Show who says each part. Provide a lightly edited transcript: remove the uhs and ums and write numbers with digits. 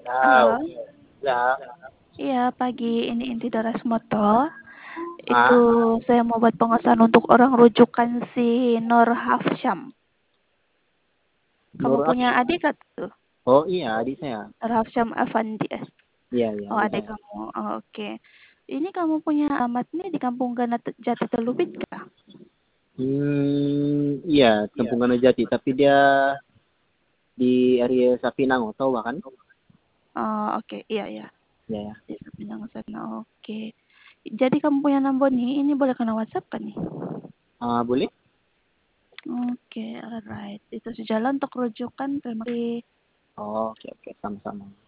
Speaker 1: Halo,
Speaker 2: Ya.
Speaker 1: iya pagi, ini Inti Darasmoto. Itu
Speaker 2: Ah,
Speaker 1: saya mau buat pengesahan untuk orang rujukan si Nur Hafsyam. Kamu
Speaker 2: Nur
Speaker 1: punya
Speaker 2: Afsham.
Speaker 1: adik atau?
Speaker 2: Oh iya, adik saya.
Speaker 1: Nur Hafsyam Afandi.
Speaker 2: Iya, iya,
Speaker 1: Oh
Speaker 2: adik
Speaker 1: adik
Speaker 2: saya.
Speaker 1: kamu. Oh, oke. Ini kamu punya alamat nih di Kampung Ganat Jati Telubit kah?
Speaker 2: Iya, Kampung Jati, tapi dia di area Sapinang, tahu bahkan?
Speaker 1: Oh, oke, iya ya.
Speaker 2: Ya, ya.
Speaker 1: Di Sapinang sana. Oke. Jadi kamu punya nomor nih, ini boleh kena WhatsApp kan nih?
Speaker 2: Boleh?
Speaker 1: Oke, alright. Itu sejalan untuk rujukan. Terima kasih.
Speaker 2: Oh, oke, oke, sama-sama.